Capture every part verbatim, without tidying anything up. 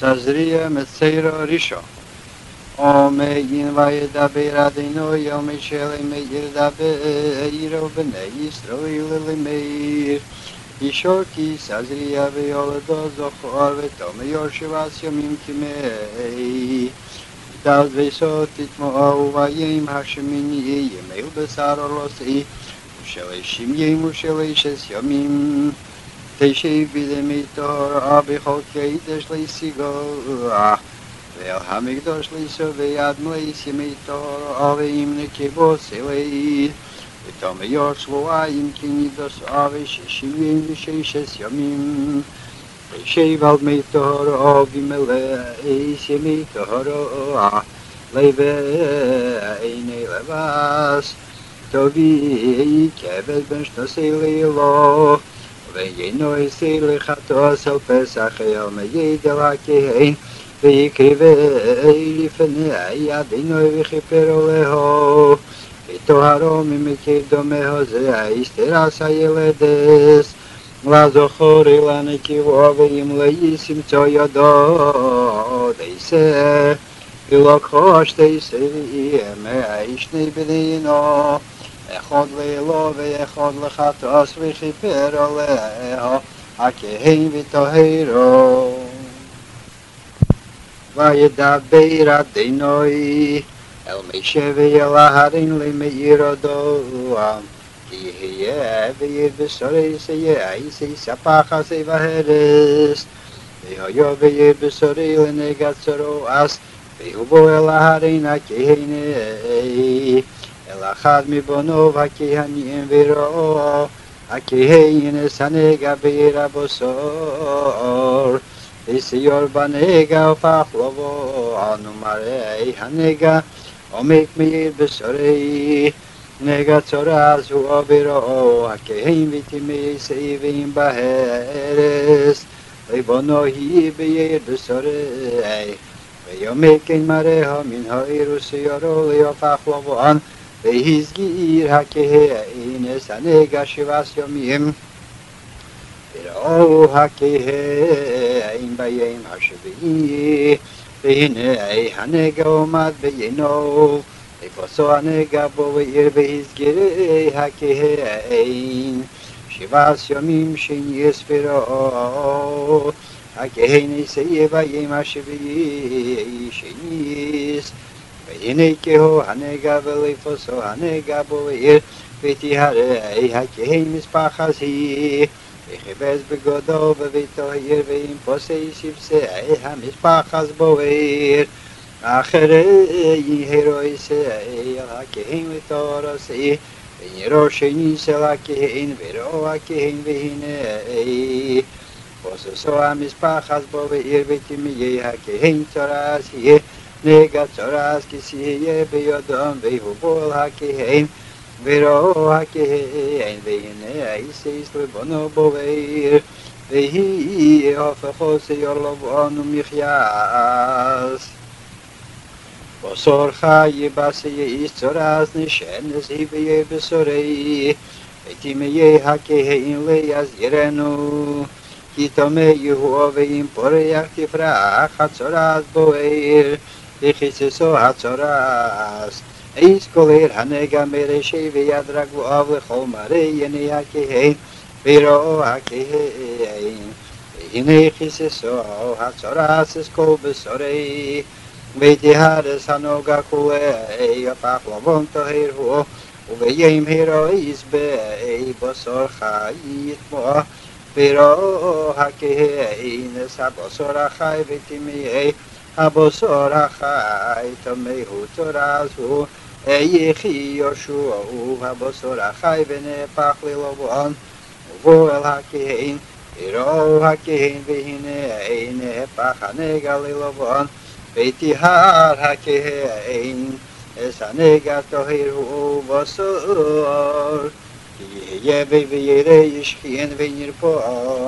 Sazria Metzera Risha. Omeyin Vayedaber Adino Yom Shele Meir Daber Bnei Yisrael Meir. Ishorki Sazria Veolado Zochor Vetom Yoshivas Yomim Kimei. Daz Vesot Titmo Vayim Hashemini Yemel Besar Olosi. Sheleshim Yem Sheleshes Yomim. Teishe Videmitor Abicholkei Deshlei Sigo. Ve'el hamigdosh liso ve'yad mleis yemitor aveim nekebos elei v'tom yor shvoayim kinidos ave shishim yim v'sheishes yomim v'shev al meitor avim eleis yemitor leve'einei levas tovi keved ben shnosei leilo ve'yeno esei lechatos el pesach el meyedel hakein ויקריבי לפני ידינו וכיפרו להו וטוהרו ממקדומו זה האסתרס הילדס לזוכר לנקיבו ואם לישמצוא ידו דייסה ולקחו שתייסה מהאישני בדינו אחד לילו ואחד לחטוס וכיפרו להו הכהן וטוהרו Vayedaber Adonai El Moshe ve'el Aharon lemeir odo Ki yeh ve'yer b'sorei se'yeh sapach se'vaheres Ve'hoyo ve'yer b'sorei lenegat zoroas Ve'hubo el Aharon hakehene El achad mibonov hakehanim ve'ro Hakehene sanega ve'yer abosor Isiyor banega ufachlovo anu marei hanega omek meir besorei nega tzoraz hu aviro hakeim vitimei seivim baheres leibono hi beir besorei veyomek ein mareha min ha'ir usiyoro leofachlovo an vehizgir hakeim esanega shivas yomim Oh, hakehim bayim hashavi, v'hinei hanega omad v'yino, v'foso hanega bo v'ir v'hizgirei hakehim, shivas yomim shen yesfero, hakehim nisei bayim hashavi shenis, v'hinei keho hanega v'lefoso hanega bo v'ir v'tiharei hakehim mispachasi, וכיבס בגודו ובטוהר ועם פוסי שבשי המשפחס בוער אחרי יהרוי סעי הכהן ותורסי ונראו שני של הכהן וראו הכהן והנה פוססו המשפחס בוער ותמיי הכהן צורסי נגע צורס כסייה ביודום והובול הכהן וראו הכהן והנה איסיס לבונו בוער והיא הפכו שיור לבונו מחייס בשר חי בסי איס צורס נשנס היביה בשורי ותימי הכהן ליזירנו כי תומי יהוא ואם פורח תפרח הצורס בוער וכיססו הצורס Eis koler hanega mereshe v'yad raglav lechol marei yenei hakehen v'ro hakehen v'hinei chiseso hatzoras eskol besorei v'tihares hanoga kulei apach lavon toher hu uv'yim herois be'ei bosor chayit mo v'ro hakehen es habosor achai v'timiyei habosor achai tomehu torazu Eichi Yoshua u'habosor achai v'nepach lilovon uvo el hakehen v'ro hakehen v'hinei nepach hanega lilovon v'tihar hakehen es hanega tohir u'bosor ki yeh v'yirei yishchien v'nirpo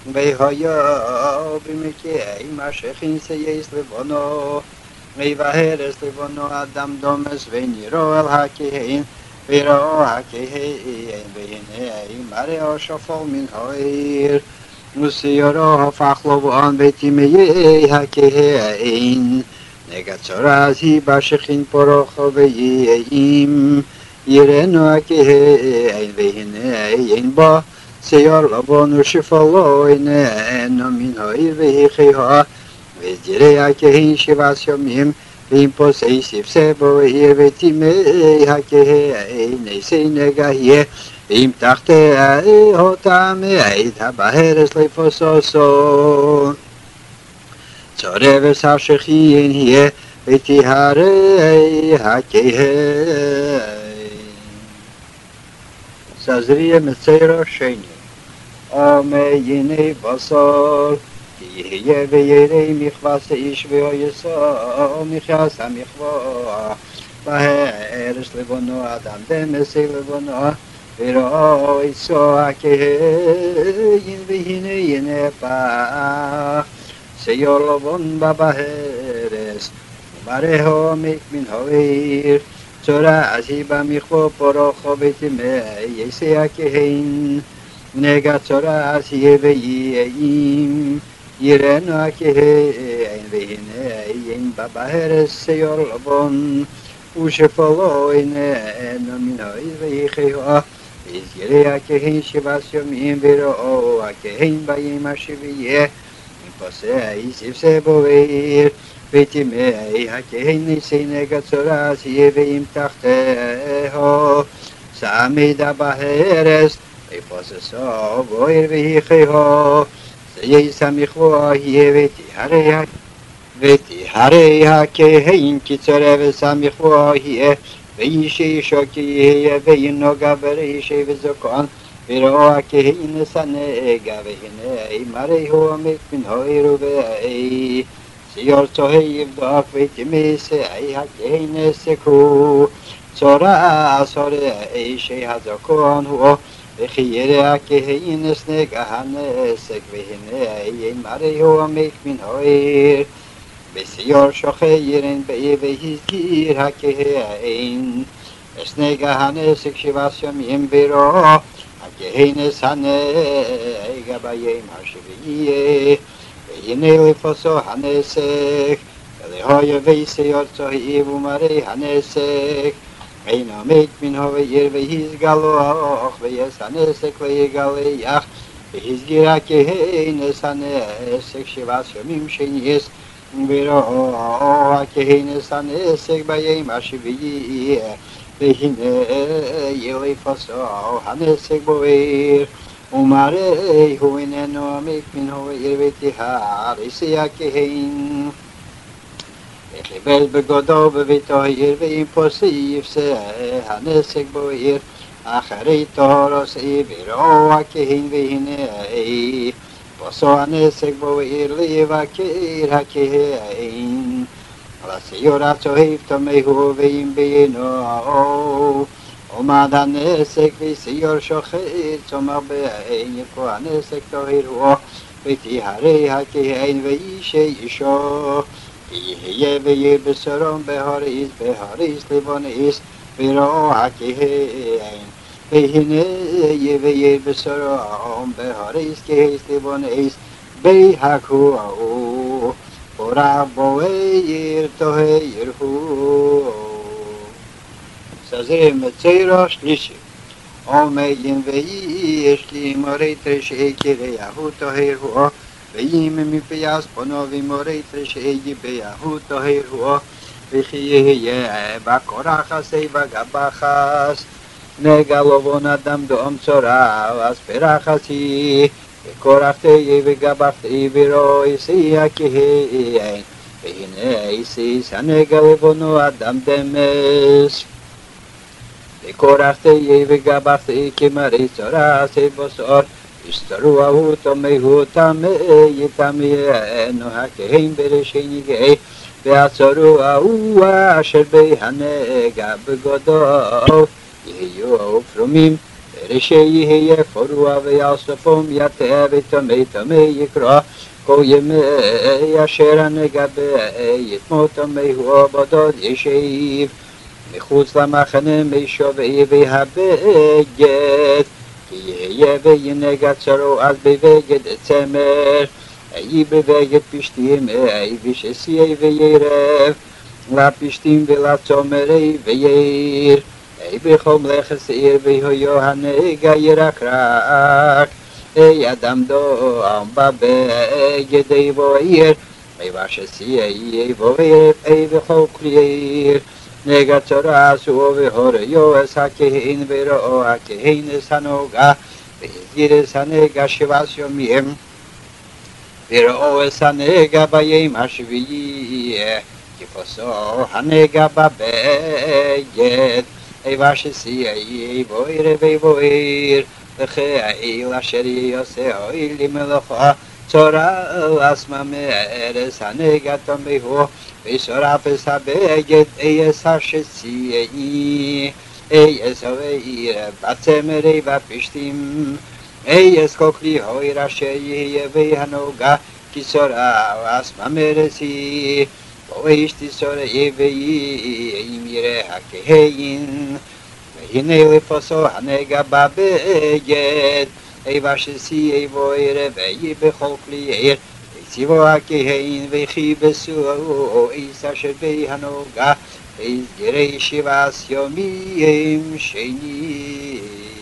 v'hoyo b'mekei mashechin seyes livono ויבהרס לבונו אדם דומס ונירו אל הכהן וראו הכהן והנה מראו שפול מן העיר וסיורו הפך לבן וטמאי הכהן. נגד צורז היא בשכין פורחו ויהיים, יראנו הכהן והנה אין בו ציור לבן ושפלו איננו מן העיר והחיהו, וזרעי הכהן שבעת ימים ואם פוסי ספסה בו העיר וטמאי הכהן נשא נגע יהיה ואם תחתיה אותם מעיד הבהרס לפוסוסו. צורבס השכין יהיה ותיהרי הכהן. סזריה מצרו שני. עמייני בשר יהיה וירא מכבס איש ויסו מכס המכבוא בהרס לבונו אדם דמסי לבונו וראו איסו הכהן והנה ינפח ציור לבון בבהרס ומראהו עמק מן העיר צורז היא במכבוא פורחו וטמאי יעשה הכהן. נגד צורז יהיה ויהיים יראנו הכהן והנה אין בבהרס ציור לבון ושפלו איננו מן העיר ויחיהו, ויסגרי הכהן שבעת ימים וראו הכהן ביום השביעי מפוסי ספסה בו העיר וטמאי הכהן נשא נגד צורז יהיה ואם תחתהו צמד הבהרס ופוססו בו העיר ויחיהו ויעש המכבוא יהיה ותיהרי ותיהרי הכהן כי צורבס המכבוא יהיה ואיש אישו כי יהיה וינוגע ברישי וזקן וראו הכהן נשא נגע והנה מראהו עמק מן העיר ובאי ציור צוהי יבדוק ותמסי הכהן נסקו צורז הראשי הזקן הוא וכי ירא הכהן נגע הנסק והנה מראהו עמק מן העיר בסיור שוחרין באי והסגיר הכהן נגע הנסק שבעת ימים וראו הכהן נשא נגע ביום השביעי והנה לפוסו הנסק ולהויה וסיור צוהי ומראה הנסק אין עמק מן העיר והסגלוח ויעש הנסק ויגלח והסגיר הכהן נשא נסק שבעת ימים שניס וראו הכהן נשא נסק ביום השביעי והנה לפוסו הנסק בוער ומראהו איננו עמק מן העיר ותיהרסי הכהן וכיבד בגודו בביתו העיר ואם פוסי יפסה הנסק בוער אחרי תורסי וראו הכהן והנה פוסו הנסק בוער לבקר הכהן לציור הצוהב תמהו ואם בעינו עומד הנסק וציור שוחר צומח בעין יפו הנסק טהרו ותיהרי הכהן ואיש אישו יהיה ויהיה בשרום בהריס בהריס לבוניס וראו הכהן והנה יהיה ויהיה בשרום בהריס כהס לבוניס בהכהו פורח בוער טהר הוא. סזר מצרו שלישי. עומדים ויש לי מורית רשעי קריהו טהר הוא ואם מפיאס פונו ומורית רשעי גיבהו טהר הוא וכי יהיה בקורחסי בגבחס נגע לבון אדם דום צורז פרחסי וקורחתי וגבחתי ורויסי הכהן והנה איסיס הנגע לבונו אדם דמס וקורחתי וגבחתי כמרי צורז בשר הסתרועהו תמהו תמי תמיינו הכהן בראשי נגעי והצרועהו אשר בהנגע בגודו יהיו פרומים בראשי יהיה פרוע ויאספום יתה ותמי תמי יקרא כל ימי אשר הנגע ביתמו תמהו עבודות ישיב מחוץ למחנה משובעי והבגד כי יהיה וינגע צרו אז בבגד צמר, אי בבגד פשתים, אי ושסי וירב, לפשתים ולצומרי וייר, אי בכל מלאכת עיר והיו הנגע ירקרק, אי אדם דום בבגד אי ואיר, אי ושסי אי ואיר, אי בכל קריר, נגע צורסו והוריו אס הכהן וראו הכהן אס הנוגע, והסגיר אס הנגע שבעת ימים, וראו אס הנגע ביום השביעי, כפסו הנגע בבגד, אי ושסי אי ואיר ואיר, וכאיל אשר יעשה אוי למלאכו, צורס מארץ הנגע תמהו, ושרף אס הבגד אי אס השסי, אי אס ואיר בצמרי בפשתים, אי אס כל כלי הויר אשר יהיה והנוגע, כי צורס מארצי, ואיש תצורי ואם יראה הכהן, והנה לפסו הנגע בבגד, אי ושסי אי ואיר ואי בכל כלי עיר, ציבו הכהן וכיבסו איס אשר בהנוגע, ויסגרי שבעת ימים שני.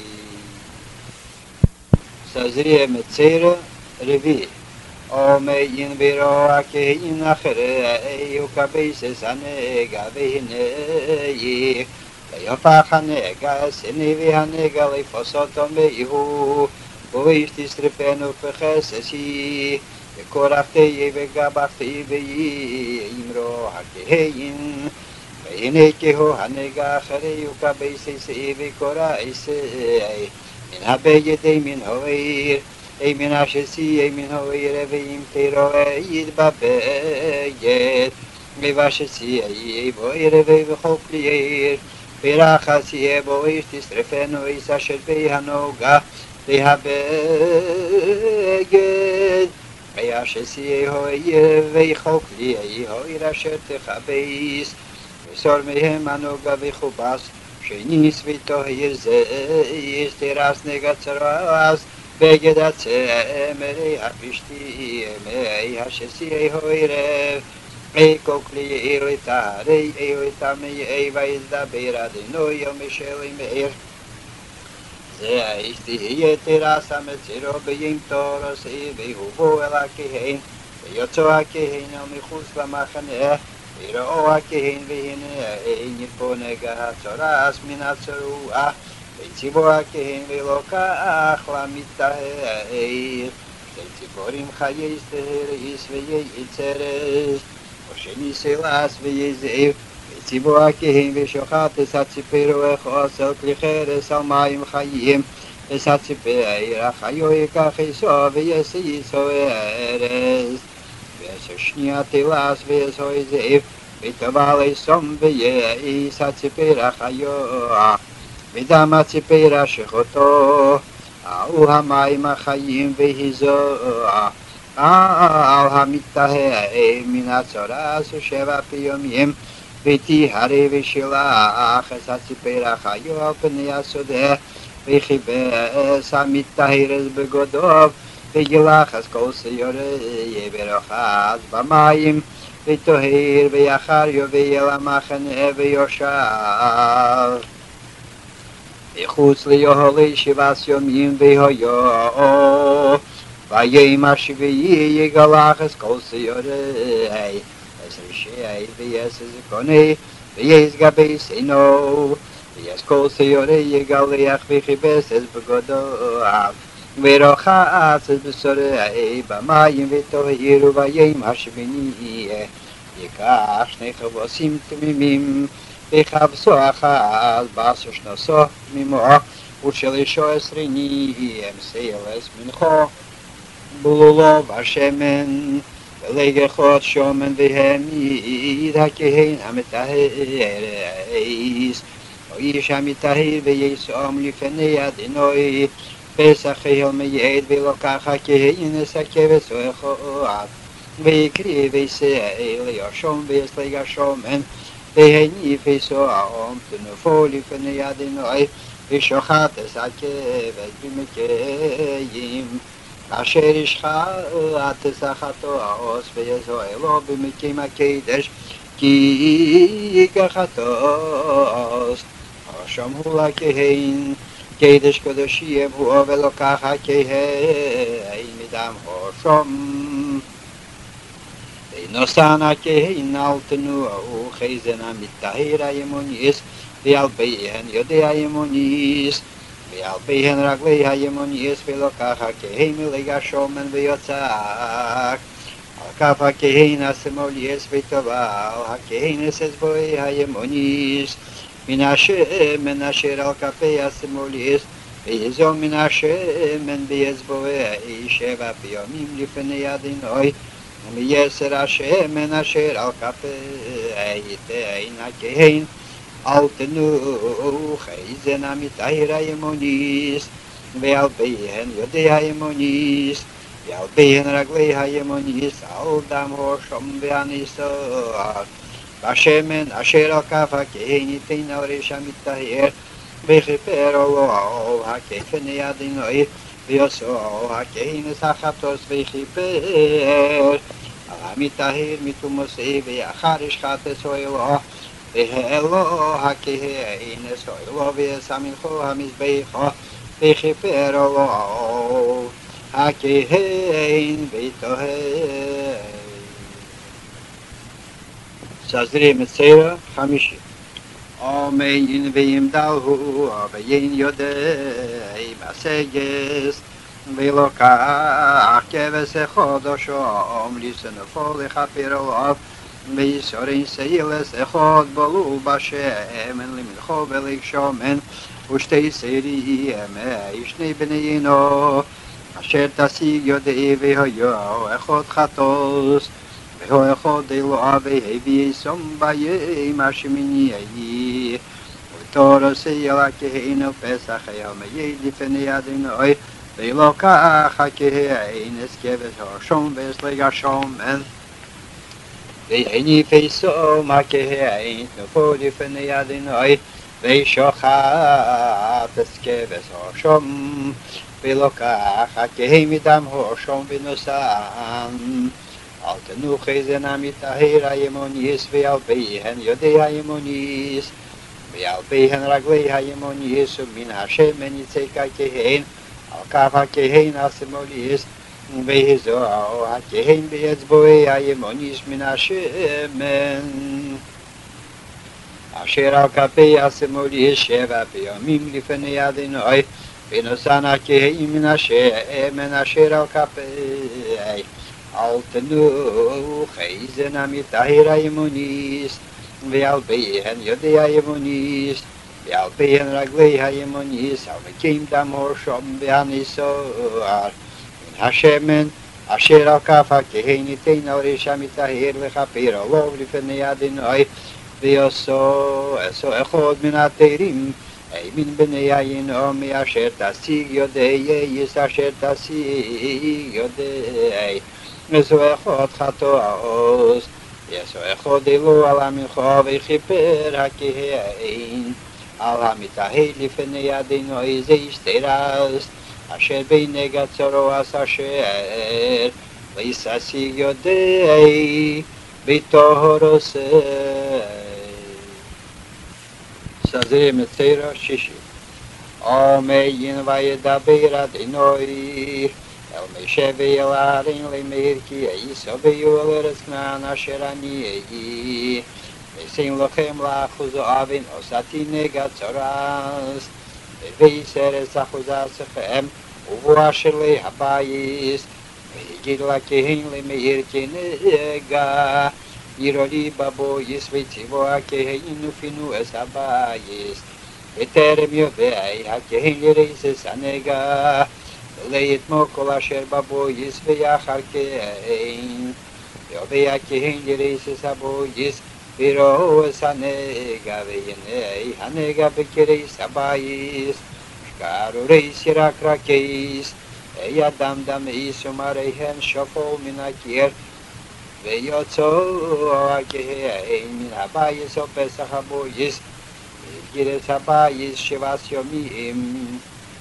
סזריה מצר רביעי. אומיין וראו הכהן אחרי וכבסס הנגע והנה ויפח הנגע סני והנגע לפסותו מהו, ואיש תשרפנו וחססי, וקורחתי וגבחתי ויהי אמרו הכהן, והנה כהו הנגע אחרי וכבסס וקורעסי, מן הבגד מן הויר, אי מן השסי אי מן הויר, ואם תרועד בבגד, אי ושסי אי ואיר ובכל כלי עיר, ורחסי בו איש תשרפנו איס אשר בהנוגע והבגד, אי השסי הויר ובכל כלי הויר אשר תכבס, וסור מהם הנוגע וכובס, שניס וטוהיר זה איס תרס נגע צרס, בגד הצמרי הפשתים, אי השסי הוירב, אי כל כלי עיר לטהרי, אי לטמא, אי וידבר אדוני יום משלים עיר. זה האיש תהיה תרס המצרו ביום תורס, והובאו אל הכהן, ויוצאו הכהן אל מחוץ למחנה, וראו הכהן והנה נטפו נגע הצורס מן הצרוע, וציבו הכהן ולוקח למטהר, וציפורים חייס תהריס וייצרס, ושניסלס וייזאב, וציבו הכהן ושוחט אס הציפר וכוס על כלי חרס על מים חיים, אס הציפר החיו ייקח איסו ויסיסו ארז, ואס שנייה תלס ואס הויזאב, וטבל איסום וייס הציפר החיו, ודם הציפר השחותו, על המים החיים והיזוע, על המטהר מן הצורס ושבע פעמים, ותיהרי ושילח אס הציפר החיו על פני השדה, וכיבס המטהר בגודו, וגילח אס כל סיורי ורוחץ במים, וטוהר ויחר יוביל המחנה ויושב. וחוץ ליוהלי שבעת ימים והיו, ביום השביעי יגלח אס כל סיורי, אס רשעי ויס זקוני, ויס גבי סינו, ויס כל סיורי יגלח וכיבס אס בגודו, ורוחץ אס בשורי במים וטוהר, ביום השמיני ייקח שני חבוסים תמימים, וכבשו אחת בעשר שנוסו תמימו, ושלישו עשרני אמסילס מנחו, בלולו והשמן, ולגחות שומן והעמיד הכהן המטהר איס, ואיש המטהר ויסום לפני אדוני, פסח אל מייד ולוקח הכהן אס הכבש ואחת, ויקריא וישא לישום ויסלג השומן, והניף יסוע תנופו לפני אדוני, ושוחטס הכבש במקיים, אשר ישחטס החטוס ויזוהלו במקיים הקדש, כי ייקח חטוס, שמעו לכהן, קדש קדושים הוא ולוקח הכהן מדם הושם. ונוסן הכהן על תנועו חזן המטהר הימוניס, ועל פיהן יודע הימוניס, ועל פיהן רגלי הימוניס, ולוקח הכהן מלגע שומן ויוצק. על כף הכהן השמאליס וטבל, הכהן אצבעי הימוניס, מן השמן אשר על כפי השמאליס, ויזום מן השמן באצבעי שבע פעמים לפני אדינוי, ומייסר השמן אשר על כפי תאין הכהן, על תנוח חזן המטהר הימוניס, ועל פיהן יודע הימוניס, ועל פיהן רגלי הימוניס, על דם הושם והניסור. השמן אשר על כף הכהן ייתן על ריש המטהר, וכיפר עולו הכפני אדינוי, ויוסו הכהן את החטוס וכיפר על המטהר מתומוסי, ואחר ישחטס אוהלו, והעלו הכהן אוהלו וישמחו המזבחו, וכיפר עולו הכהן וטהר. סזרי מצרה חמישי. אמן וימדלהו ויין יודעי בסגס, ולוקח כבש אחד השום לסנפו לכפר עליו, ויסורין סילס אחד בלול בשמן למלכו ולגשומן, ושתי סירים שני בניינו, אשר תשיג יודעי והיו אחד חטוס, והוא אחד אלוה והביא סום ביים השמיני, ותורסי אל הכהן ופסח היום יד לפני אדינוי, ולוקח הכהן את כבש השום ואסלג השומן, והניף סום הכהן נפו לפני אדינוי, ושוחט את כבש השום, ולוקח הכהן מדם השום ונוסן. על תנוח חזן המטהר הימוניס, ועל פיהן יודע הימוניס, ועל פיהן רגלי הימוניס, ומן השמן יצק הכהן על כף הכהן השמאליס, והזוהו הכהן באצבעי הימוניס מן השמן אשר על כפי השמאליס שבע פעמים לפני אדינוי, ונוסן הכהן מן השמן אשר על כפי על תנוח חזן המטהר הימוניס, ועל פיהן יודע הימוניס, ועל פיהן רגלי הימוניס, על מקיים דם הושם והניסור. מן השמן אשר על כף הכהן ייתן על ריש המטהר לכפר עליו לפני אדינוי, ויעשו עשו אחד מן התרים מן בני הינום אשר תשיג יודעי, אשר תשיג יודעי. יעשו אחד חטוס, יעשו אחד אלוה על המלכו, וכיפר הכהן על המטהר לפני אדינוי, זה ישתרס אשר בנגע צורס אשר ויששיג יודעי בטהורס. סזרי מצרה שישי. אמן וידבר אדינוי אל משה ואל אהרון לאמר, כי יסובו אל ארץ כנען אשר אני אהיה, ואשים לכם לאחוזו אבן עושתי נגע צורס, ויסרס אחוזתכם ובוא אשר לי הבייס, ויגיד לכהן למאיר כנגע, ירו לי בבויס, וציבו הכהן ופינו את הבייס, וטרם יודעי הכהן ירסס הנגע, ויתמו כל אשר בבויס, ואחר כן יודעי הכהן ירסס הבויס, ויראו את הנגע, והנה הנגע בקרס הבייס, שקרו ריס ירק רקיס, ידם דמיס ומראיהן שפול מן הקיר, ויוצאו הכהן מן הבייס ופסח הבויס, גירס הבייס שבעת יומים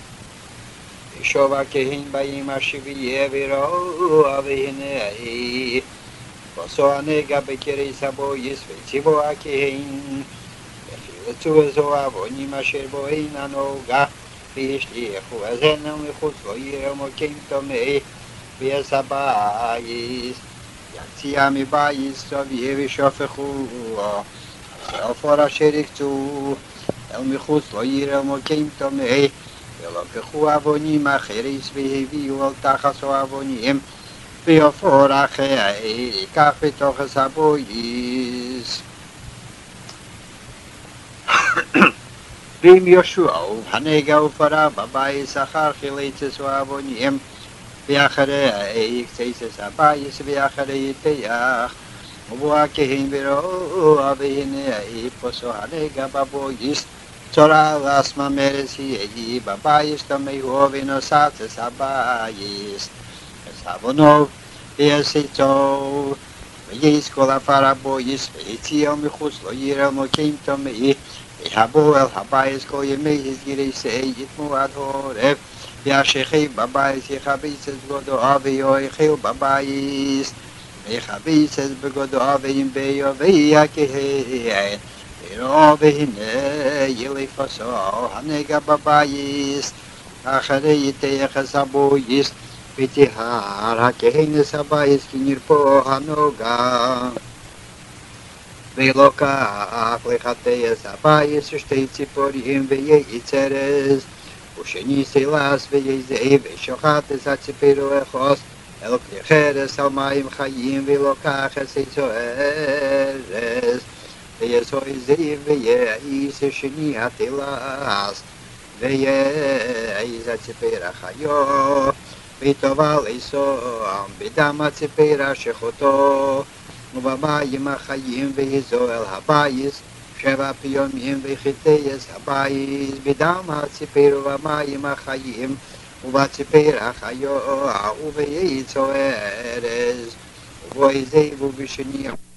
שובה כהן באים השביעי וראו והנה ועשו הנגע בקרס הבויס וציבו הכהן וכילצו איזו עוונים אשר בו אין הנוגע והשליכו אז הנה מחוץ לא יראה מוקים טמא ויעש הבייס יציאה מבייס סביב ושופכו שעפר אשר יקצו אל מחוץ לא יראה מוקים טמא ולקחו עוונים אחריס והביאו אל תחסו עוונים ועפר אחר כך בתוכס הבויס ואם ישועו הנגע ופרה בבייס אחר חילצס ועוונים ואחרי קצצס הבייס ואחרי יתח ובוא הכהן וראו והנה פוסו הנגע בבויס צורה לעצמה מרס יהי בבייס תמהו ונוסצס הבייס סבונו ויעשיתו ויעש כל עפר הבויס ויציאו מחוץ לא יראה מוקים טמאי ויבוא אל הבייס כל ימי הסגירסי יתמו עד העורף וישכב בבייס יחביץ את בגודו ויאכל בבייס ויחביץ את בגודו וימביאו ויכהן וראו והנה ילפסו הנגע בבייס אחרי יתייחס הבויס ותיהר הכהנס הבייס כי נרפו הנוגע ולוקח לחטאס הבייס שתי ציפורים וייצרס ושני סילס וייזהב ושוחטס הציפרו אחוס אל כלי חרס על מים חיים ולוקח את ארס ויסוי זיו וייס שני התילס וייס הציפר החיו וטובל איסום בדם הציפר השחוטו ובמים החיים ויזו אל הבייס שבע פעמים וחיטייס הבייס בדם הציפר ובמים החיים ובציפר החיו ובייצו ארז ובו יזבו בשני